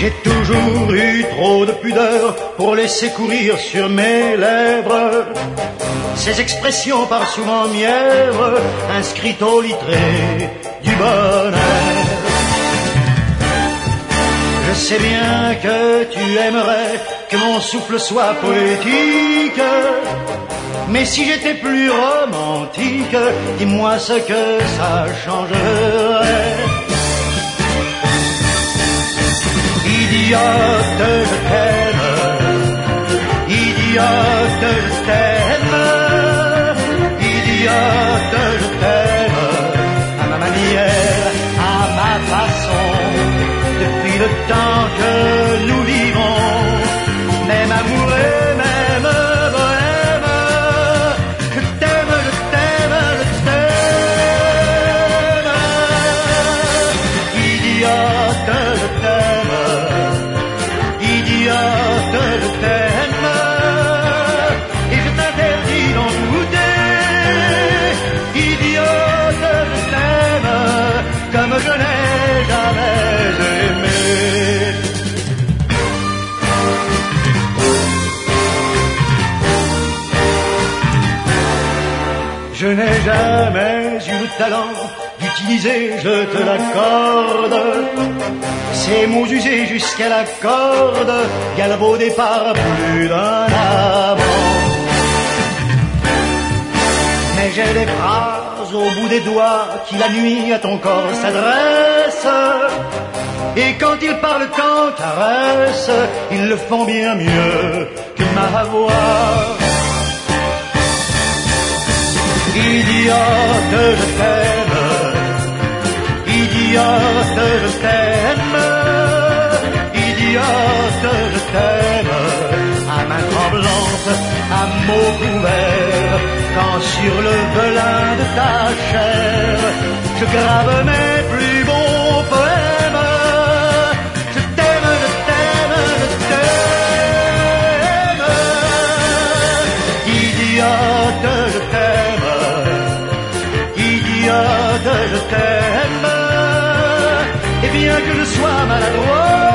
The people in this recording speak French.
J'ai toujours eu trop de pudeur pour laisser courir sur mes lèvres ces expressions par souvent mièvres inscrites au littré du bonheur. Je sais bien que tu aimerais que mon souffle soit poétique, mais si j'étais plus romantique, dis-moi ce que ça changerait. Idiote, je t'aime, idiote, je t'aime, idiote, je t'aime, à ma manière, à ma façon, depuis le temps que nous vivons, même amour et même bohème, je t'aime, je t'aime, je t'aime, idiote, je t'aime, idiote, je t'aime, et je t'interdis d'en douter, idiote, je t'aime, comme je n'ai jamais aimé. Je n'ai jamais eu le talent d'utiliser, je te l'accorde, ces mots usés jusqu'à la corde, galvaudés par plus d'un amant. Mais j'ai des phrases au bout des doigts qui la nuit à ton corps s'adressent, et quand ils parlent, quand caressent, ils le font bien mieux que ma voix. Idiote, je t'aime, idiote, je t'aime, idiote, je t'aime, à main tremblante, à mots couverts, quand sur le velin de ta chair, je grave mes plus beaux poèmes. Je t'aime, je t'aime, je t'aime, idiote, je t'aime, idiote, je t'aime, et bien que je sois maladroit,